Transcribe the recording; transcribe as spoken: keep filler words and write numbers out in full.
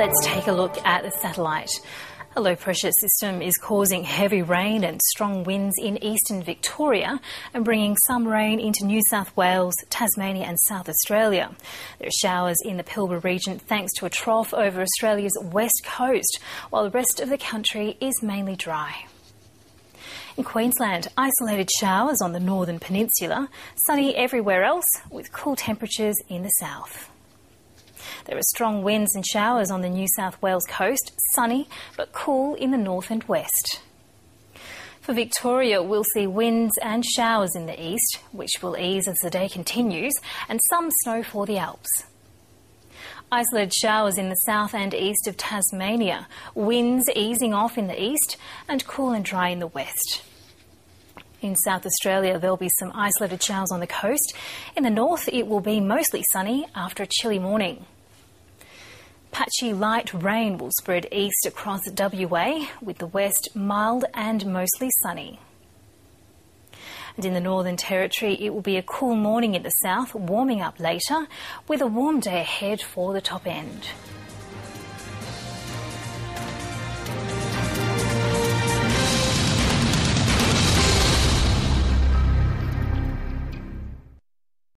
Let's take a look at the satellite. A low pressure system is causing heavy rain and strong winds in eastern Victoria and bringing some rain into New South Wales, Tasmania and South Australia. There are showers in the Pilbara region thanks to a trough over Australia's west coast, while the rest of the country is mainly dry. In Queensland, isolated showers on the northern peninsula, sunny everywhere else with cool temperatures in the south. There are strong winds and showers on the New South Wales coast, sunny but cool in the north and west. For Victoria, we'll see winds and showers in the east, which will ease as the day continues, and some snow for the Alps. Isolated showers in the south and east of Tasmania, winds easing off in the east and cool and dry in the west. In South Australia, there'll be some isolated showers on the coast. In the north, it will be mostly sunny after a chilly morning. Patchy light rain will spread east across W A, with the west mild and mostly sunny. And in the Northern Territory, it will be a cool morning in the south, warming up later, with a warm day ahead for the top end.